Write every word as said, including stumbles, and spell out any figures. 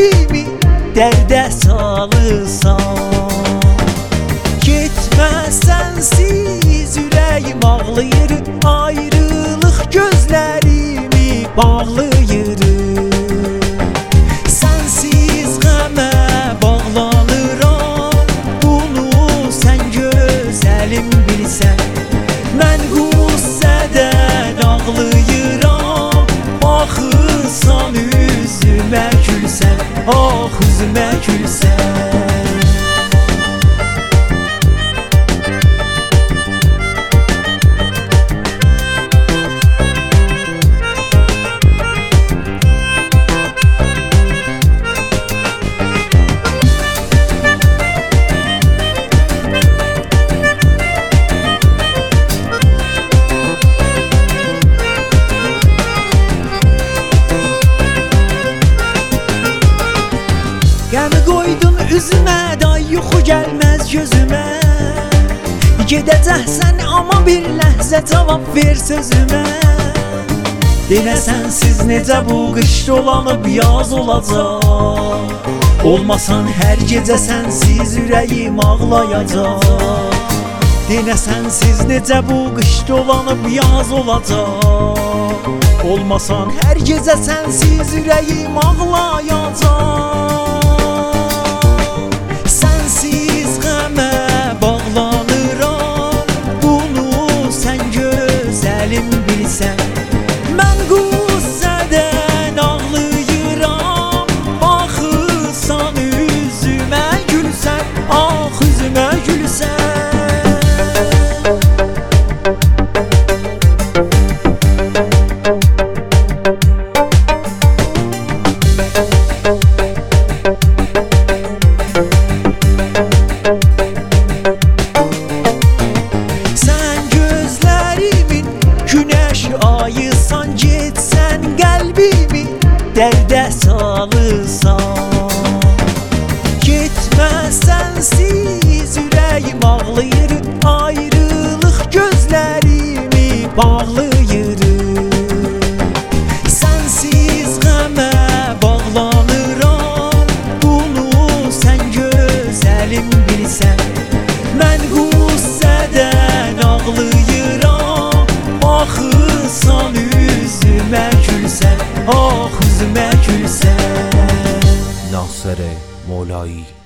qəlbimi dərdə salırsan. Getmə sənsiz ürəyim ağlayır, ayrılıq gözlərimi bağlayır. Sənsiz qəmə bağlanıram, bunu sən gözəlim bilsən. Mən qüssədən ağlayıram, baxırsan üzümə gülsən, ah üzümə gülsən. Qəmi qoydun üzümə, day yuxu gəlməz gözümə. Gedəcəksən amma bir ləhzə cavab ver sözümə. Denə sənsiz necə bu qış dolanıb yaz olacaq. Olmasan hər gecə sənsiz ürəyim ağlayacaq. Denə sənsiz necə bu qış dolanıb yaz olacaq. Olmasan hər gecə sənsiz ürəyim ağlayacaq. Sənsiz qəmə bağlanıram, bunu sən gözəlim bilsən. Mən qüssədən ağlayıram, baxırsan üzümə gülsən, ah üzümə gülsən. Ayısan getsən qəlbimi dərdə salırsan. Getmə sənsiz ürəyim ağlayır, ayrılıq gözlərimi bağlayır. Sənsiz qəmə bağlanıram, bunu sən gözəlim bilsən. Mən qüssədən ağlayıram, baxırsan üzümə gülsən, ah üzümə gülsən. ناصر مولایی